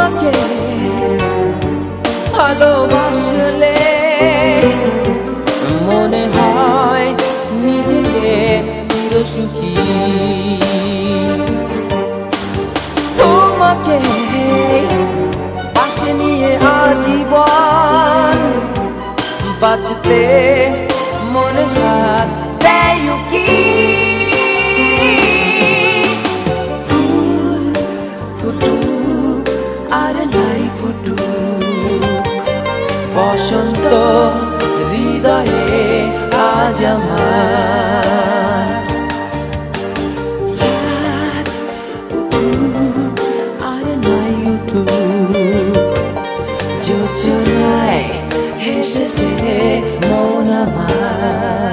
তোমাকে ভালোবাসলে মনে হয় নিজেকে চিরসুখী। তোমাকে পাশে নিয়ে আজীবন বাঁচতে মনে সাথ দেয় কি। ফুটুক আর নাই ফুটুক বসন্ত হৃদয়ে আজ আমার। চাঁদ উঠুক আর নাই উঠুক যোজনায় হেসেছে মন আমার।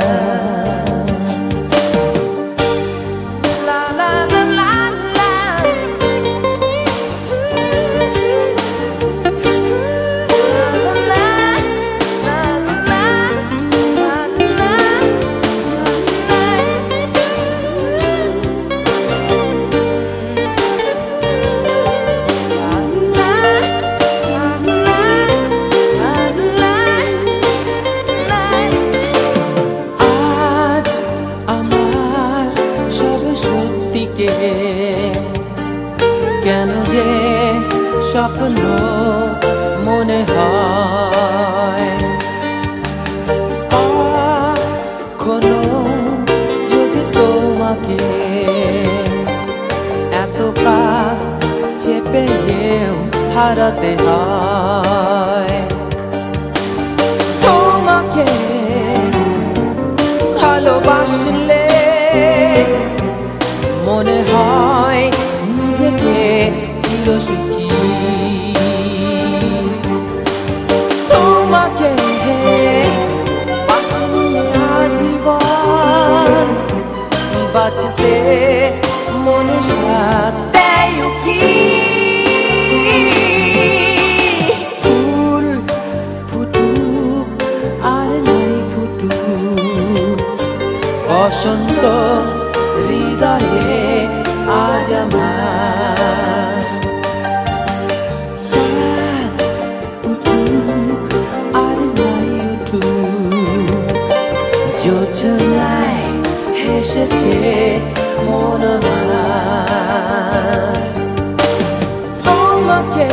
কেন যে স্বপ্ন মনে হয় কখনো যদি তোমাকে এত কাছে পেয়েও হারাতে হয়। তোমাকে ভালোবাসলে মনে হয় নিজেকে চিরসুখী। তোমাকে পাশে নিয়ে আজীবন বাঁচতে মনে সাথ দেয় কি। ফুল ফুটুক আর নাই ফুটুক বসন্ত হৃদয়ে আজ আমার। চাঁদ উঠুক আর নাই উঠুক যোজনায় হেসেছে মন আমার। তোমাকে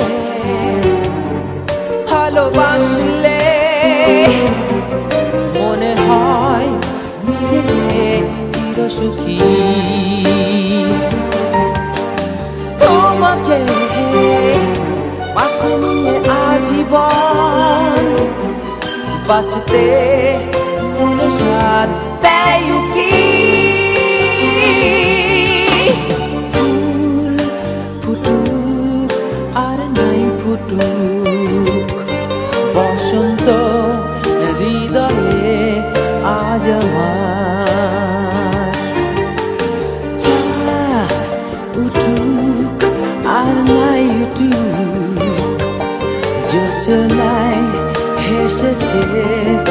ভালোবাসলে মনে হয় নিজেকে চিরসুখী। তোমাকে পাশে নিয়ে আজীবন বাঁচতে মনে সাথ দেয় কি। ফুল ফুটুক আর নাই ফুটুক বসন্ত হৃদয়ে আজ আমার। চাঁদ উঠুক আর নাই উঠুক যোজনায় হেসেছে